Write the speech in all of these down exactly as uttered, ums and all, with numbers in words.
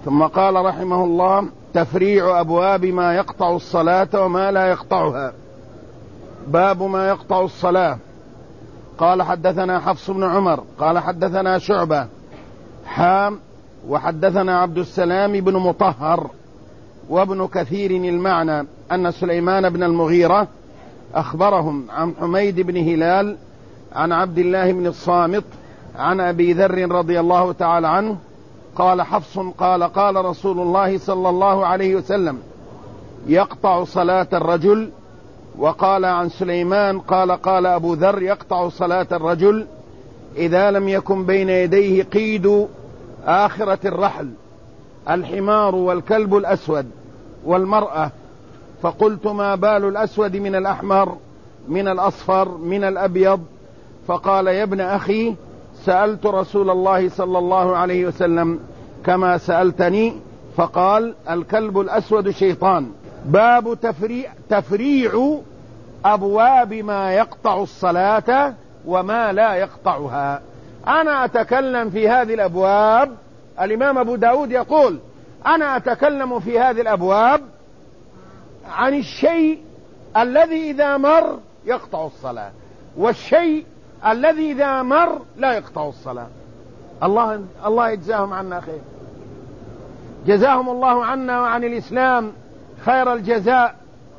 ثم قال رحمه الله: تفريع أبواب ما يقطع الصلاة وما لا يقطعها. باب ما يقطع الصلاة. قال: حدثنا حفص بن عمر قال حدثنا شعبة حام وحدثنا عبد السلام بن مطهر وابن كثير المعنى أن سليمان بن المغيرة أخبرهم عن حميد بن هلال عن عبد الله بن الصامت عن أبي ذر رضي الله تعالى عنه قال حفص قال: قال رسول الله صلى الله عليه وسلم: يقطع صلاة الرجل. وقال عن سليمان قال: قال أبو ذر: يقطع صلاة الرجل إذا لم يكن بين يديه قيد آخرة الرحل، الحمار والكلب الأسود والمرأة. فقلت: ما بال الأسود من الأحمر من الأصفر من الأبيض؟ فقال: يا ابن أخي، سألت رسول الله صلى الله عليه وسلم كما سألتني، فقال: الكلب الأسود شيطان. باب تفريع, تفريع أبواب ما يقطع الصلاة وما لا يقطعها. أنا أتكلم في هذه الأبواب. الإمام أبو داود يقول: أنا أتكلم في هذه الأبواب عن الشيء الذي إذا مر يقطع الصلاة، والشيء الذي إذا مر لا يقطع الصلاة. الله الله يجزاهم عنا خير، جزاهم الله عنا وعن الإسلام خير الجزاء.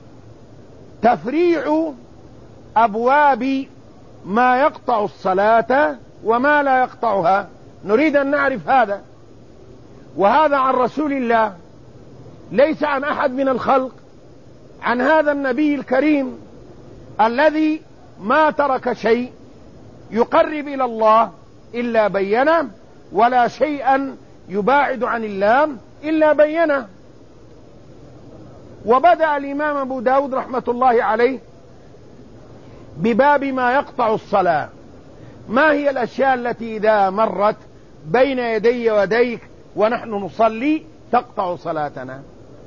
تفريع أبواب ما يقطع الصلاة وما لا يقطعها، نريد أن نعرف هذا، وهذا عن رسول الله ليس عن أحد من الخلق، عن هذا النبي الكريم الذي ما ترك شيء يقرب إلى الله إلا بينه، ولا شيئا يباعد عن الله إلا بينه. وبدأ الإمام أبو داود رحمة الله عليه بباب ما يقطع الصلاة. ما هي الأشياء التي إذا مرت بين يدي وديك ونحن نصلي تقطع صلاتنا؟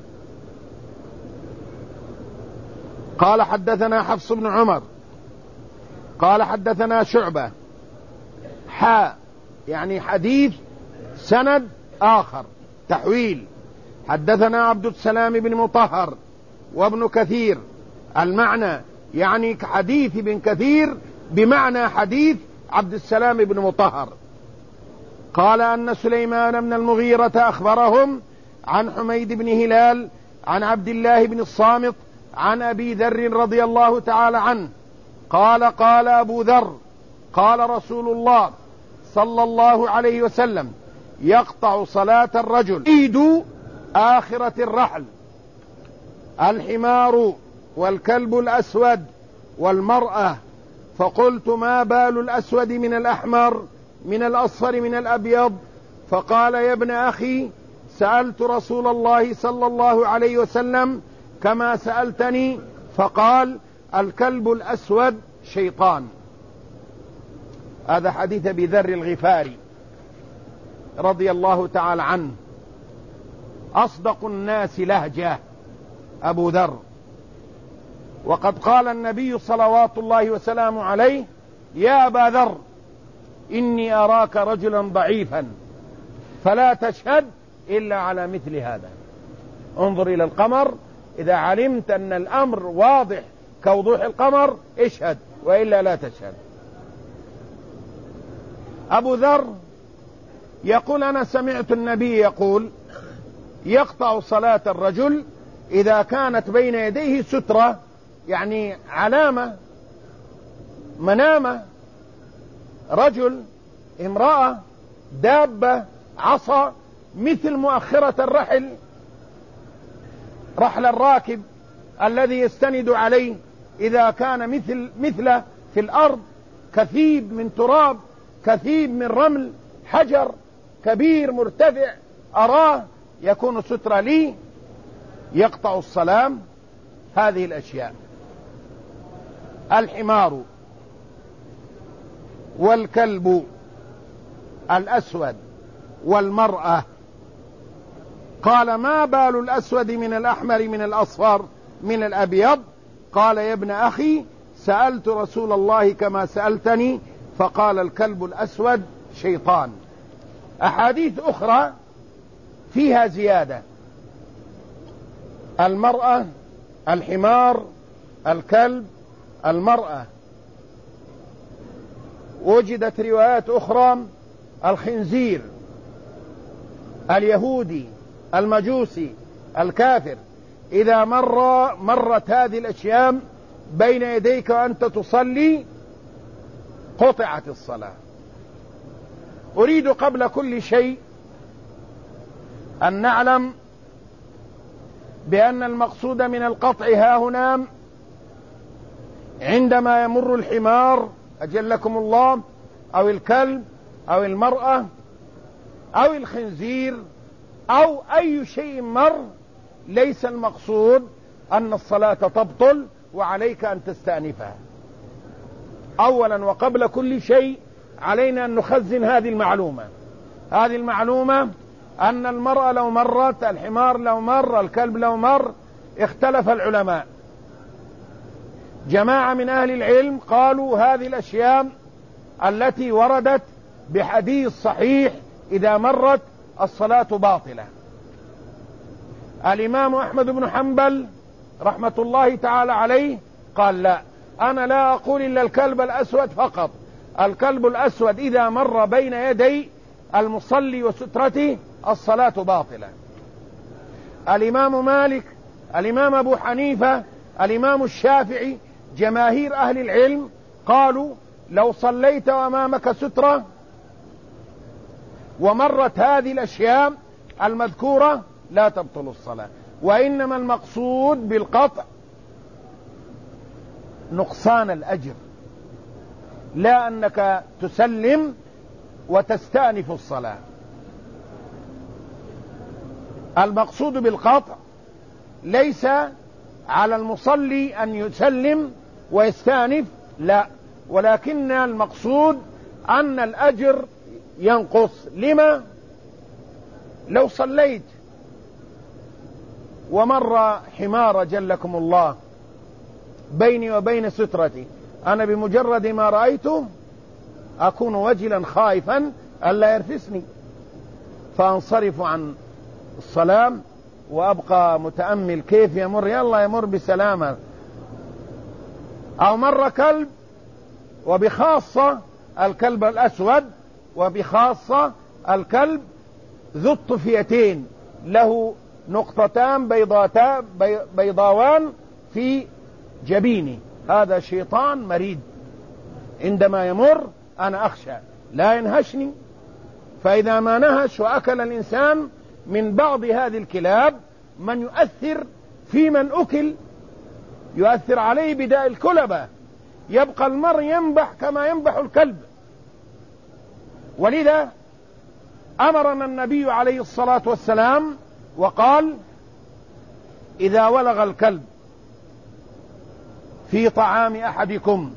قال: حدثنا حفص بن عمر قال حدثنا شعبة حاء، يعني حديث سند آخر تحويل. حدثنا عبد السلام بن مطهر وابن كثير المعنى، يعني حديث ابن كثير بمعنى حديث عبد السلام بن مطهر. قال أن سليمان بن المغيرة أخبرهم عن حميد بن هلال عن عبد الله بن الصامت عن أبي ذر رضي الله تعالى عنه قال: قال أبو ذر: قال رسول الله صلى الله عليه وسلم: يقطع صلاة الرجل قيد آخرة الرحل، الحمار والكلب الأسود والمرأة. فقلت: ما بال الأسود من الأحمر من الأصفر من الأبيض؟ فقال: يا ابن أخي، سألت رسول الله صلى الله عليه وسلم كما سألتني، فقال: الكلب الأسود شيطان. هذا حديث أبي ذر الغفاري رضي الله تعالى عنه، أصدق الناس لهجة أبو ذر. وقد قال النبي صلوات الله وسلامه عليه: يا أبا ذر، إني أراك رجلا ضعيفا فلا تشهد إلا على مثل هذا. انظر إلى القمر، إذا علمت أن الأمر واضح كوضوح القمر اشهد، وإلا لا تشهد. أبو ذر يقول: أنا سمعت النبي يقول: يقطع صلاة الرجل إذا كانت بين يديه سترة، يعني علامة، منامة، رجل، امرأة، دابة، عصا، مثل مؤخرة الرحل، رحل الراكب الذي يستند عليه إذا كان مثل مثله في الأرض كثيب من تراب، كثيب من رمل، حجر كبير مرتفع أراه يكون سترة لي. يقطع الصلاة هذه الأشياء: الحمار والكلب الأسود والمرأة. قال: ما بال الأسود من الأحمر من الأصفر من الأبيض؟ قال: يا ابن أخي، سألت رسول الله كما سألتني، فقال: الكلب الأسود شيطان. أحاديث أخرى فيها زيادة: المرأة، الحمار، الكلب، المرأة. وجدت روايات أخرى: الخنزير، اليهودي، المجوسي، الكافر. إذا مر مرت هذه الأشياء بين يديك وأنت تصلي قطعت الصلاة. أريد قبل كل شيء أن نعلم بأن المقصود من القطع ها هنا عندما يمر الحمار أجلكم الله أو الكلب أو المرأة أو الخنزير أو أي شيء مر، ليس المقصود أن الصلاة تبطل وعليك أن تستأنفها. أولا وقبل كل شيء علينا أن نخزن هذه المعلومة. هذه المعلومة أن المرأة لو مرت، الحمار لو مر، الكلب لو مر، اختلف العلماء. جماعة من أهل العلم قالوا هذه الأشياء التي وردت بحديث صحيح إذا مرت الصلاة باطلة. الإمام أحمد بن حنبل رحمة الله تعالى عليه قال: لا، أنا لا أقول إلا الكلب الأسود فقط. الكلب الأسود إذا مر بين يدي المصلي وسترته الصلاة باطلة. الإمام مالك، الإمام أبو حنيفة، الإمام الشافعي، جماهير أهل العلم قالوا: لو صليت أمامك سترة ومرت هذه الأشياء المذكورة لا تبطل الصلاة، وإنما المقصود بالقطع نقصان الأجر، لا أنك تسلم وتستأنف الصلاة. المقصود بالقطع ليس على المصلي أن يسلم ويستأنف، لا، ولكن المقصود أن الأجر ينقص. لما؟ لو صليت ومر حمار جلكم الله بيني وبين سترتي، أنا بمجرد ما رأيته أكون وجلا خائفا ألا يرفسني، فأنصرف عن الصلاة وأبقى متأمل كيف يمر، يلا يمر بسلامة. أو مر كلب، وبخاصة الكلب الأسود، وبخاصة الكلب ذو الطفيتين، له نقطتان بيضاتان بيضاوان في جبينه، هذا شيطان مريد، عندما يمر أنا أخشى لا ينهشني. فإذا ما نهش وأكل الإنسان من بعض هذه الكلاب من يؤثر في من أكل، يؤثر عليه بداء الكلبة، يبقى المرء ينبح كما ينبح الكلب. ولذا أمرنا النبي عليه الصلاة والسلام وقال: إذا ولغ الكلب في طعام أحدكم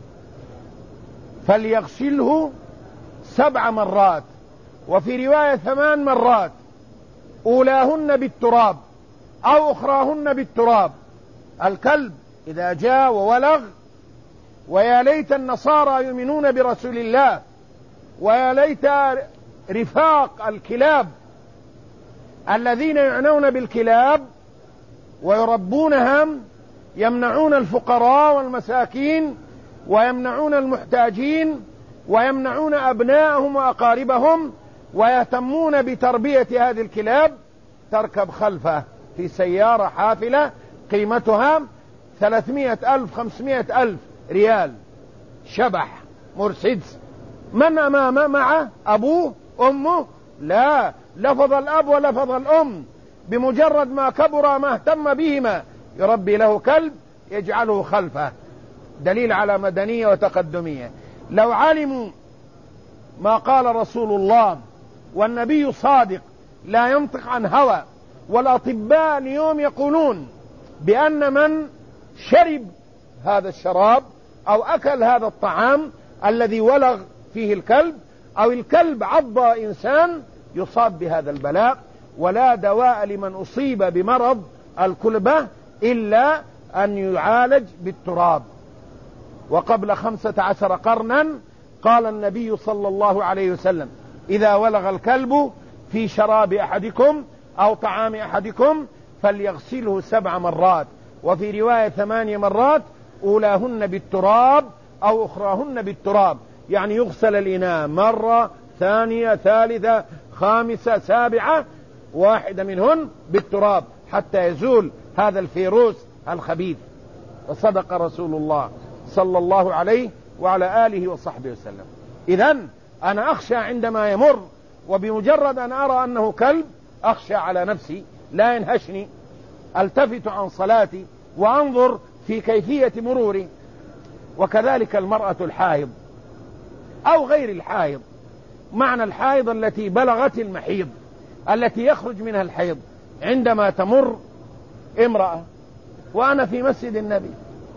فليغسله سبع مرات، وفي رواية ثمان مرات، أولاهن بالتراب أو أخراهن بالتراب. الكلب إذا جاء وولغ، ويا ليت النصارى يؤمنون برسول الله، ويا ليت رفاق الكلاب الذين يعنون بالكلاب ويربونها يمنعون الفقراء والمساكين ويمنعون المحتاجين ويمنعون أبناءهم وأقاربهم ويهتمون بتربية هذه الكلاب، تركب خلفه في سيارة حافلة قيمتها ثلاثمائة ألف خمسمائة ألف ريال، شبح مرسيدس. من أمامه معه؟ أبوه؟ أمه؟ لا، لفظ الأب ولفظ الأم، بمجرد ما كبر ما اهتم بهما يربي له كلب يجعله خلفه، دليل على مدنية وتقدمية. لو علموا ما قال رسول الله، والنبي صادق لا ينطق عن هوى، والأطباء اليوم يقولون بأن من شرب هذا الشراب أو أكل هذا الطعام الذي ولغ فيه الكلب، أو الكلب عض إنسان، يصاب بهذا البلاء. ولا دواء لمن أصيب بمرض الكلبة إلا أن يعالج بالتراب. وقبل خمسة عشر قرنا قال النبي صلى الله عليه وسلم: إذا ولغ الكلب في شراب أحدكم أو طعام أحدكم فليغسله سبع مرات، وفي رواية ثمانية مرات، أولاهن بالتراب أو أخراهن بالتراب، يعني يغسل الإناء مرة، ثانية، ثالثة، خامسة، سابعة، واحدة منهن بالتراب حتى يزول هذا الفيروس الخبيث. وصدق رسول الله صلى الله عليه وعلى آله وصحبه وسلم. إذن أنا أخشى عندما يمر، وبمجرد أن أرى أنه كلب أخشى على نفسي لا ينهشني، التفت عن صلاتي وأنظر في كيفية مروري. وكذلك المرأة الحائض أو غير الحائض، معنى الحائض التي بلغت المحيض، التي يخرج منها الحيض، عندما تمر امرأة وأنا في مسجد النبي،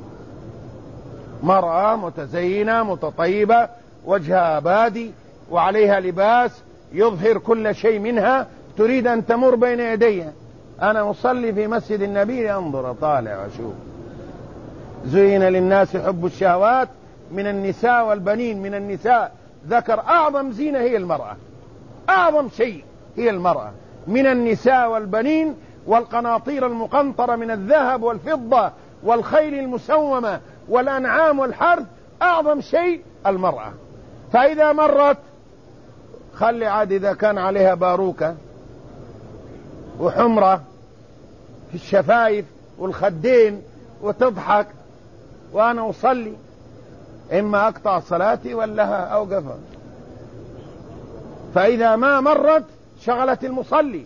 مرأة متزينة متطيبة وجهها بادي وعليها لباس يظهر كل شيء منها، تريد أن تمر بين يدي، أنا أصلي في مسجد النبي أنظر طالع وأشوف. زين للناس حب الشهوات من النساء والبنين، من النساء ذكر أعظم زينة هي المرأة، أعظم شيء هي المرأة، من النساء والبنين والقناطير المقنطرة من الذهب والفضة والخيل المسومة والأنعام والحرث، أعظم شيء المرأة. فإذا مرت خلي عاد إذا كان عليها باروكة وحمرة في الشفايف والخدين وتضحك وأنا أصلي، إما أقطع صلاتي ولا أوقفها. فإذا ما مرت شغلت المصلي،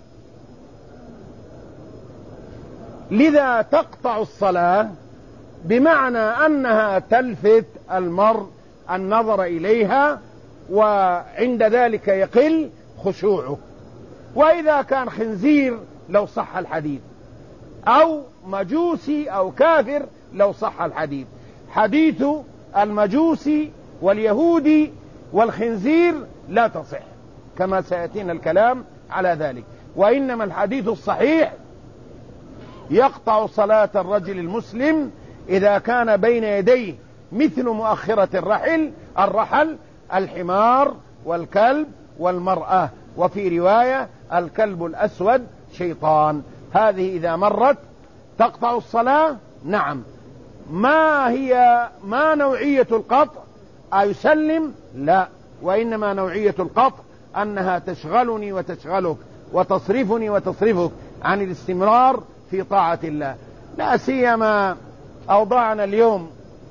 لذا تقطع الصلاة، بمعنى أنها تلفت المرء النظر إليها، وعند ذلك يقل خشوعه. وإذا كان خنزير لو صح الحديث، أو مجوسي أو كافر لو صح الحديث، حديث المجوسي واليهودي والخنزير لا تصح، كما سيأتينا الكلام على ذلك. وإنما الحديث الصحيح يقطع صلاة الرجل المسلم إذا كان بين يديه مثل مؤخرة الرحل الرحل الحمار والكلب والمرأة، وفي رواية الكلب الأسود شيطان. هذه إذا مرت تقطع الصلاة. نعم. ما هي ما نوعية القطع؟ أيسلم؟ لا، وإنما نوعية القطع أنها تشغلني وتشغلك وتصرفني وتصرفك عن الاستمرار في طاعة الله. لا سيما أوضاعنا اليوم،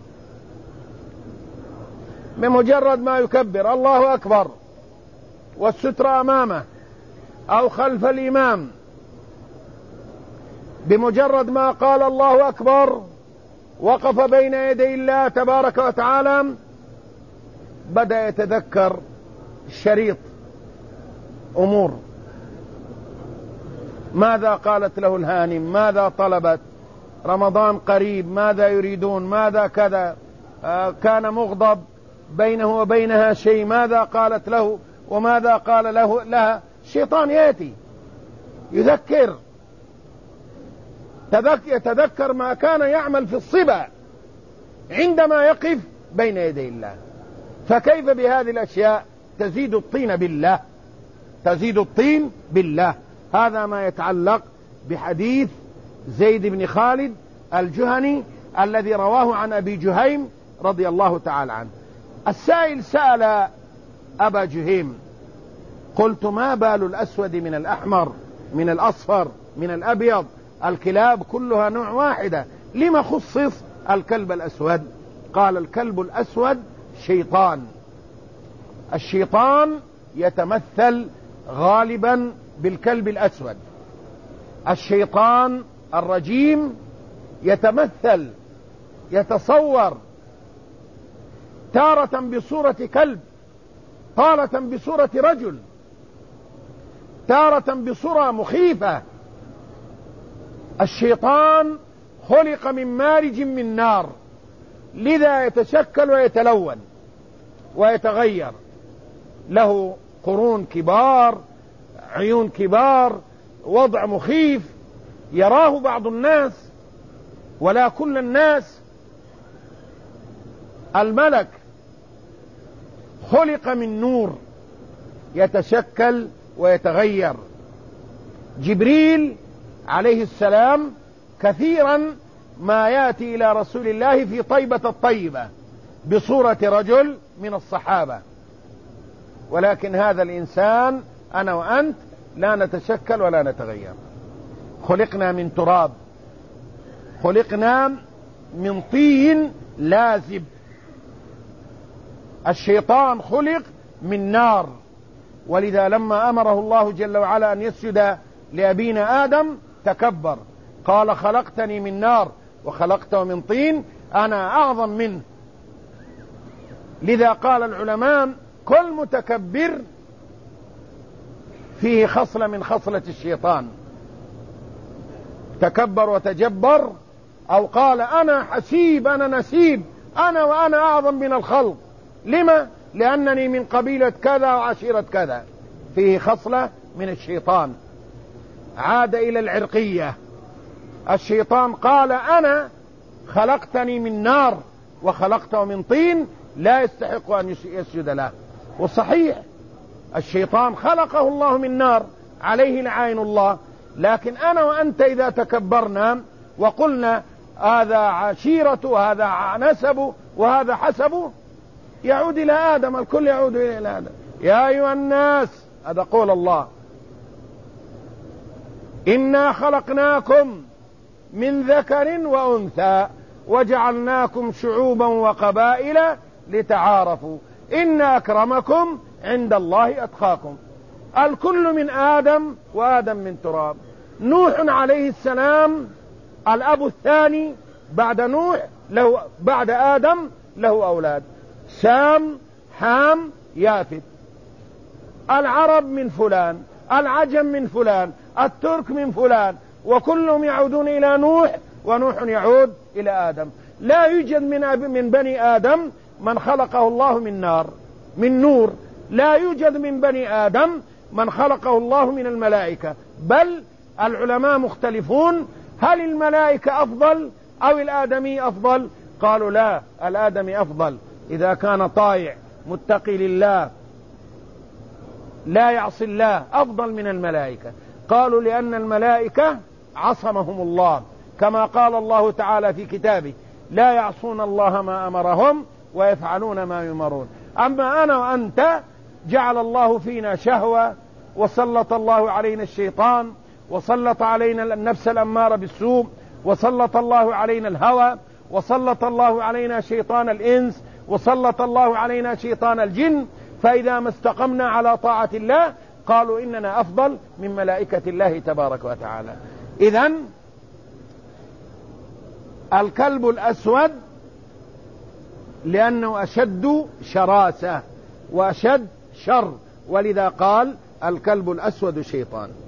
بمجرد ما يكبر الله أكبر والستر أمامه أو خلف الإمام، بمجرد ما قال الله أكبر وقف بين يدي الله تبارك وتعالى بدأ يتذكر الشريط أمور، ماذا قالت له الهانم، ماذا طلبت، رمضان قريب، ماذا يريدون، ماذا كذا، آه كان مغضب بينه وبينها شيء، ماذا قالت له وماذا قال له لها. الشيطان يأتي يذكر، يتذكر ما كان يعمل في الصبا عندما يقف بين يدي الله. فكيف بهذه الأشياء؟ تزيد الطين بالله، تزيد الطين بالله. هذا ما يتعلق بحديث زيد بن خالد الجهني الذي رواه عن أبي جهيم رضي الله تعالى عنه. السائل سأل أبا جهيم: قلت ما بال الأسود من الأحمر من الأصفر من الأبيض؟ الكلاب كلها نوع واحدة، لما خصص الكلب الأسود؟ قال: الكلب الأسود شيطان، الشيطان يتمثل غالبا بالكلب الأسود، الشيطان الرجيم يتمثل يتصور تارة بصورة كلب، تارة بصورة رجل، تارة بصورة مخيفة. الشيطان خلق من مارج من نار، لذا يتشكل ويتلون ويتغير، له قرون كبار، عيون كبار، وضع مخيف يراه بعض الناس ولا كل الناس. الملك خلق من نور يتشكل ويتغير، جبريل عليه السلام كثيرا ما يأتي إلى رسول الله في طيبة الطيبة بصورة رجل من الصحابة، ولكن هذا الإنسان أنا وأنت لا نتشكل ولا نتغير، خلقنا من تراب، خلقنا من طين لازب. الشيطان خلق من نار، ولذا لما أمره الله جل وعلا أن يسجد لأبينا آدم تكبر، قال خلقتني من نار وخلقته من طين، أنا أعظم منه. لذا قال العلماء كل متكبر فيه خصلة من خصلة الشيطان، تكبر وتجبر، أو قال أنا حسيب أنا نسيب أنا وأنا أعظم من الخلق. لما؟ لأنني من قبيلة كذا وعشيرة كذا، فيه خصلة من الشيطان. عاد إلى العرقية، الشيطان قال أنا خلقتني من نار وخلقته من طين، لا يستحق أن يسجد له. وصحيح الشيطان خلقه الله من نار عليه لعين الله، لكن أنا وأنت إذا تكبرنا وقلنا هذا عشيرته وهذا نسبه وهذا حسبه، يعود إلى آدم، الكل يعود إلى آدم. يا أيها الناس، هذا قول الله، إنا خلقناكم من ذكر وأنثى وجعلناكم شعوبا وقبائل لتعارفوا إن أكرمكم عند الله أتقاكم. الكل من آدم وآدم من تراب. نوح عليه السلام الأب الثاني بعد نوح له بعد آدم له أولاد، سام حام يافث. العرب من فلان، العجم من فلان، الترك من فلان، وكلهم يعودون إلى نوح، ونوح يعود إلى آدم. لا يوجد من من بني آدم من خلقه الله من نار من نور، لا يوجد من بني آدم من خلقه الله من الملائكة، بل العلماء مختلفون هل الملائكة أفضل أو الآدمي أفضل؟ قالوا لا، الآدمي أفضل إذا كان طائع متقي لله لا يعصي الله، أفضل من الملائكة. قالوا لأن الملائكة عصمهم الله، كما قال الله تعالى في كتابه لا يعصون الله ما أمرهم ويفعلون ما يؤمرون. أما أنا وأنت جعل الله فينا شهوة، وسلط الله علينا الشيطان، وسلط علينا النفس الأمارة بالسوء، وسلط الله علينا الهوى، وسلط الله علينا شيطان الإنس، وسلط الله علينا شيطان الجن. فإذا ما استقمنا على طاعة الله قالوا إننا أفضل من ملائكة الله تبارك وتعالى. إذن الكلب الأسود لأنه أشد شراسة وأشد شر، ولذا قال الكلب الأسود شيطان.